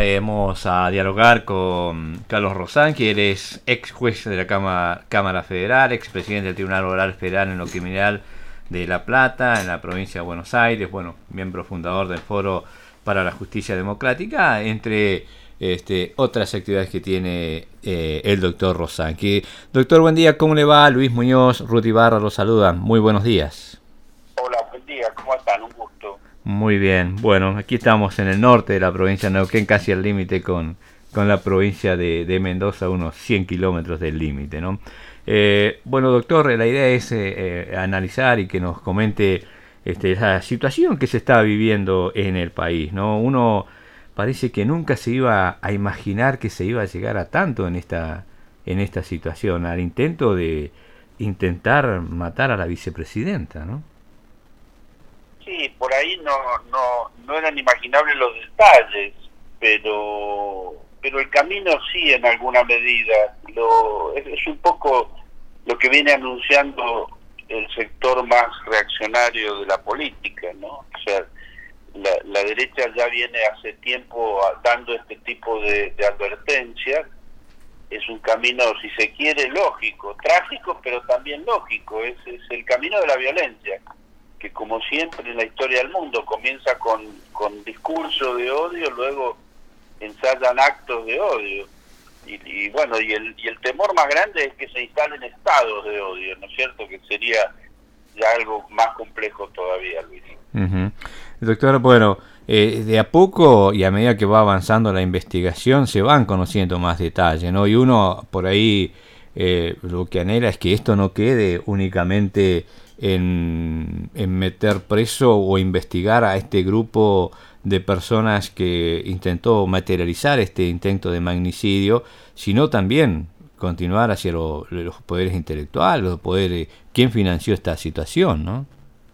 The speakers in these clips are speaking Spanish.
vamos a dialogar con Carlos Rossán, que él es ex juez de la Cámara Federal, ex presidente del Tribunal Oral Federal en lo criminal de La Plata, en la provincia de Buenos Aires, bueno, miembro fundador del Foro para la Justicia Democrática, entre otras actividades que tiene el doctor Rossán. Doctor, buen día, ¿cómo le va? Luis Muñoz, Ruth Ibarra los saludan. Muy buenos días. Hola, buen día, ¿cómo están? Un gusto. Muy bien, bueno, aquí estamos en el norte de la provincia de Neuquén, casi al límite con la provincia de Mendoza, unos 100 kilómetros del límite, ¿no? Bueno, doctor, la idea es analizar y que nos comente la situación que se está viviendo en el país, ¿no? Uno parece que nunca se iba a imaginar que se iba a llegar a tanto en esta situación, al intento de intentar matar a la vicepresidenta, ¿no? Sí, por ahí no eran imaginables los detalles, pero el camino sí en alguna medida. Es un poco lo que viene anunciando el sector más reaccionario de la política, ¿no? O sea, la derecha ya viene hace tiempo dando este tipo de advertencias. Es un camino, si se quiere, lógico, trágico, pero también lógico. Es el camino de la violencia, que como siempre en la historia del mundo comienza con discurso de odio, luego ensayan actos de odio. Y bueno, y el temor más grande es que se instalen estados de odio, ¿no es cierto? Que sería ya algo más complejo todavía, Luis. Uh-huh. Doctor, bueno, de a poco y a medida que va avanzando la investigación se van conociendo más detalles, ¿no? Y uno por ahí lo que anhela es que esto no quede únicamente en meter preso o investigar a este grupo de personas que intentó materializar este intento de magnicidio, sino también continuar hacia los poderes intelectuales, los poderes, quién financió esta situación, ¿no?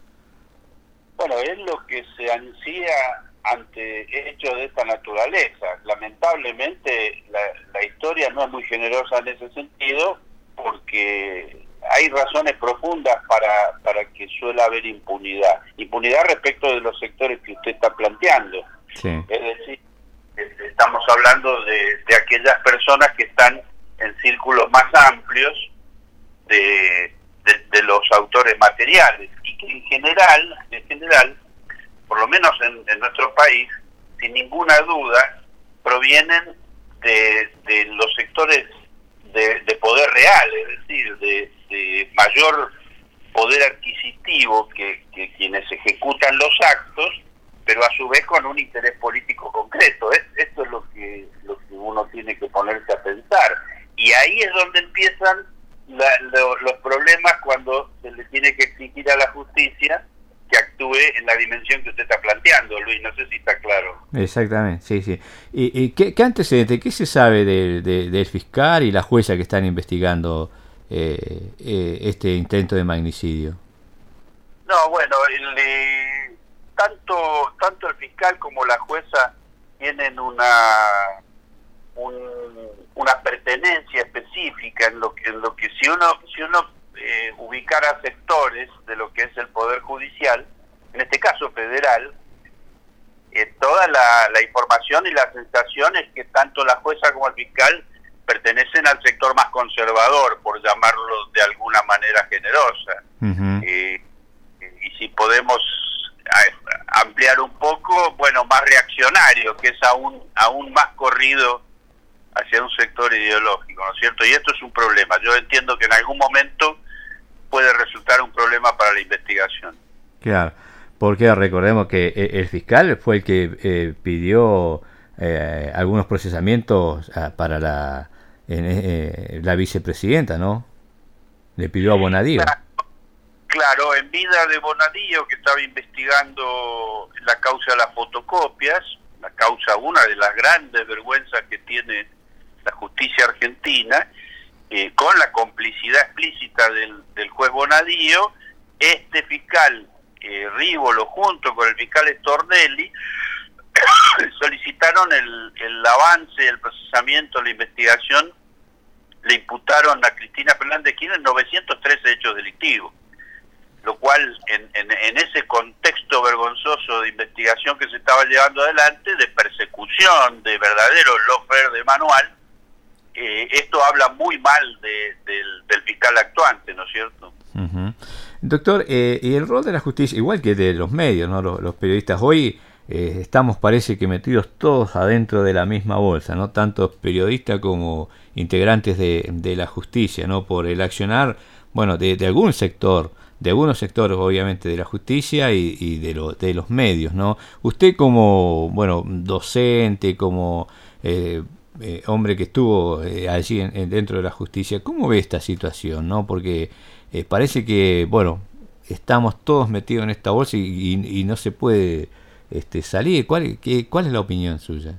Bueno, es lo que se ansía ante hechos de esta naturaleza. Lamentablemente la historia no es muy generosa en ese sentido, porque hay razones profundas para que suele haber impunidad respecto de los sectores que usted está planteando. Sí. Es decir, estamos hablando de aquellas personas que están en círculos más amplios de los autores materiales, y que en general, por lo menos en nuestro país, sin ninguna duda, provienen de los sectores de poder real, es decir, de mayor poder adquisitivo que quienes ejecutan los actos, pero a su vez con un interés político concreto. Esto es lo que uno tiene que ponerse a pensar. Y ahí es donde empiezan los problemas, cuando se le tiene que exigir a la justicia que actúe en la dimensión que usted está planteando, Luis. No sé si está claro. Exactamente, sí. ¿Y qué antecedente, qué se sabe del fiscal y la jueza que están investigando este intento de magnicidio? No, bueno, tanto el fiscal como la jueza tienen una pertenencia específica en lo que si uno ubicara sectores de lo que es el poder judicial, en este caso federal, toda la información y la sensación es que tanto la jueza como el fiscal pertenecen al sector más conservador, por llamarlo de alguna manera generosa. Uh-huh. Y si podemos ampliar un poco, bueno, más reaccionario, que es aún más corrido hacia un sector ideológico, ¿no es cierto? Y esto es un problema. Yo entiendo que en algún momento puede resultar un problema para la investigación. Claro, porque recordemos que el fiscal fue el que pidió algunos procesamientos para la vicepresidenta, ¿no? Le pidió a Bonadío. Claro, en vida de Bonadío, que estaba investigando la causa de las fotocopias, la causa, una de las grandes vergüenzas que tiene la justicia argentina, con la complicidad explícita del juez Bonadío, este fiscal Rívolo, junto con el fiscal Stornelli, solicitaron el avance del procesamiento, la investigación, le imputaron a Cristina Fernández de Kirchner 913 hechos delictivos, lo cual en ese contexto vergonzoso de investigación que se estaba llevando adelante, de persecución de verdaderos lawfare de manual, esto habla muy mal del fiscal actuante, ¿no es cierto? Uh-huh. Doctor, y el rol de la justicia, igual que de los medios, ¿no? Los periodistas hoy estamos, parece que metidos todos adentro de la misma bolsa, ¿no? Tanto periodistas como integrantes de la justicia, ¿no? Por el accionar, bueno, de algún sector, de algunos sectores, obviamente, de la justicia y de los medios, ¿no? Usted como, bueno, docente, como hombre que estuvo allí dentro de la justicia, ¿cómo ve esta situación, no? Porque parece que, bueno, estamos todos metidos en esta bolsa y no se puede salir. ¿Cuál es la opinión suya?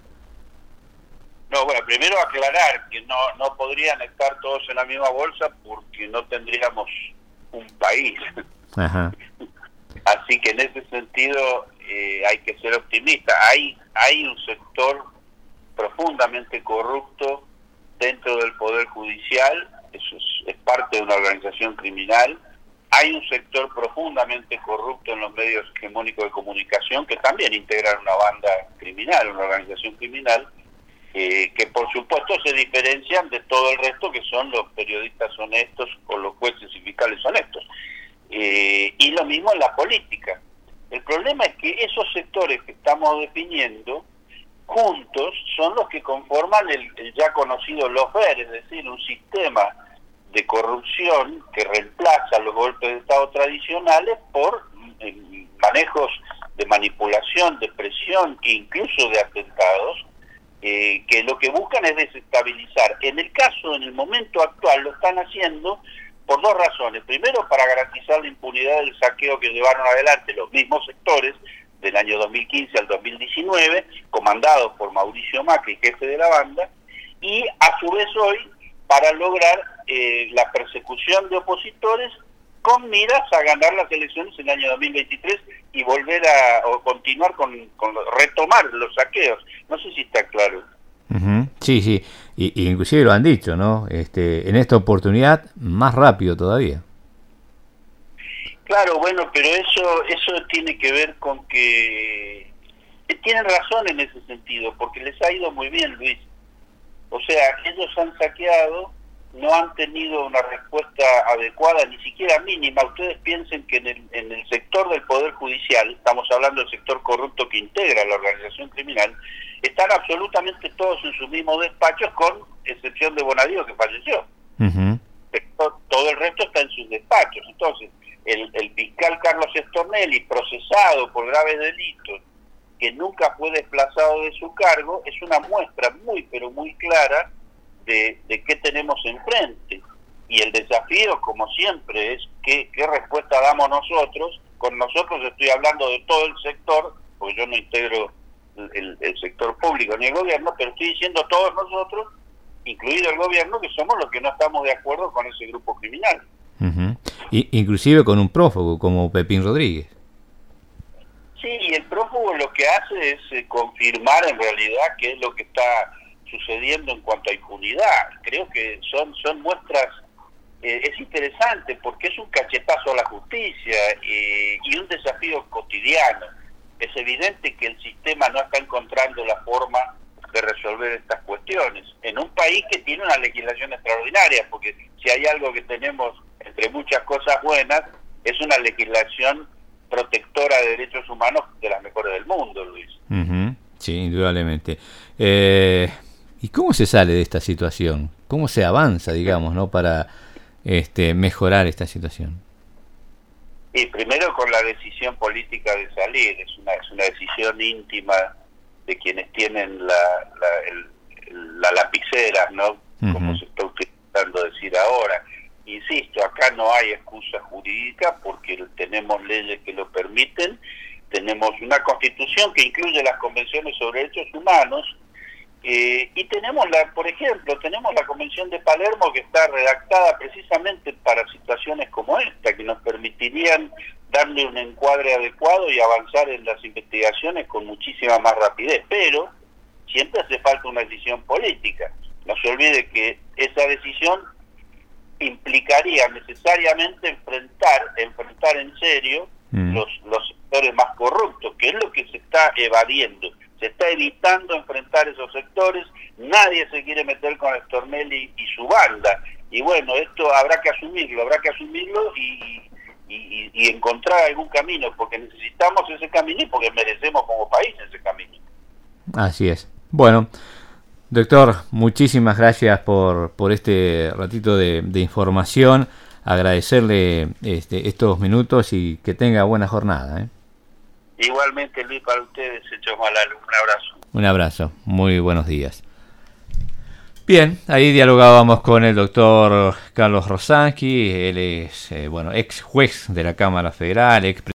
No, bueno, primero aclarar que no podrían estar todos en la misma bolsa porque no tendríamos un país. Ajá. Así que en ese sentido hay que ser optimista. Hay un sector profundamente corrupto dentro del Poder Judicial, eso es parte de una organización criminal. Hay un sector profundamente corrupto en los medios hegemónicos de comunicación que también integran una banda criminal, una organización criminal, que por supuesto se diferencian de todo el resto, que son los periodistas honestos o los jueces y fiscales honestos. Y lo mismo en la política. El problema es que esos sectores que estamos definiendo juntos son los que conforman el ya conocido lawfare, es decir, un sistema de corrupción que reemplaza los golpes de Estado tradicionales por manejos de manipulación, de presión e incluso de atentados, que lo que buscan es desestabilizar. En el momento actual lo están haciendo por dos razones. Primero, para garantizar la impunidad del saqueo que llevaron adelante los mismos sectores del año 2015 al 2019, comandados por Mauricio Macri, jefe de la banda, y a su vez hoy para lograr la persecución de opositores con miras a ganar las elecciones en el año 2023 y volver o continuar con retomar los saqueos. No sé si está claro. Uh-huh. Sí, sí, y inclusive lo han dicho, ¿no? En esta oportunidad más rápido todavía. Claro, bueno, pero eso tiene que ver con que tienen razón en ese sentido, porque les ha ido muy bien, Luis. O sea, ellos han saqueado, no han tenido una respuesta adecuada, ni siquiera mínima. Ustedes piensen que en el sector del Poder Judicial, estamos hablando del sector corrupto que integra la organización criminal, están absolutamente todos en sus mismos despachos, con excepción de Bonadío, que falleció. Uh-huh. Todo el resto está en sus despachos. Entonces, el fiscal Carlos Stornelli, procesado por graves delitos, que nunca fue desplazado de su cargo, es una muestra muy, pero muy clara de qué tenemos enfrente. Y el desafío, como siempre, es qué respuesta damos nosotros. Con nosotros estoy hablando de todo el sector, porque yo no integro el sector público ni el gobierno, pero estoy diciendo todos nosotros, incluido el gobierno, que somos los que no estamos de acuerdo con ese grupo criminal. Uh-huh. Inclusive con un prófugo como Pepín Rodríguez. Sí, y el prófugo lo que hace es confirmar en realidad qué es lo que está sucediendo en cuanto a impunidad. Creo que son muestras, es interesante porque es un cachetazo a la justicia y un desafío cotidiano. Es evidente que el sistema no está encontrando la forma de resolver estas cuestiones en un país que tiene una legislación extraordinaria, porque si hay algo que tenemos entre muchas cosas buenas, es una legislación protectora de derechos humanos de las mejores del mundo, Luis. Uh-huh. Sí, indudablemente. ¿Y cómo se sale de esta situación? ¿Cómo se avanza, digamos, no, para mejorar esta situación? Y primero con la decisión política de salir. Es una decisión íntima de quienes tienen la lapicera, ¿no? Uh-huh. Como se está utilizando decir ahora. Insisto, acá no hay excusa jurídica porque tenemos leyes que lo permiten, tenemos una constitución que incluye las convenciones sobre derechos humanos, y tenemos por ejemplo, tenemos la Convención de Palermo, que está redactada precisamente para situaciones como esta, que nos permitirían darle un encuadre adecuado y avanzar en las investigaciones con muchísima más rapidez, pero siempre hace falta una decisión política. No se olvide que esa decisión implicaría necesariamente enfrentar en serio los sectores más corruptos, que es lo que se está evadiendo. Se está evitando enfrentar esos sectores, nadie se quiere meter con Stornelli y su banda. Y bueno, esto habrá que asumirlo y encontrar algún camino, porque necesitamos ese camino y porque merecemos como país ese camino. Así es. Bueno, doctor, muchísimas gracias por este ratito de información. Agradecerle estos minutos y que tenga buena jornada. Igualmente, Luis, para ustedes, hecho Malalo, un abrazo. Un abrazo, muy buenos días. Bien, ahí dialogábamos con el doctor Carlos Rosansky. Él es ex juez de la Cámara Federal, ex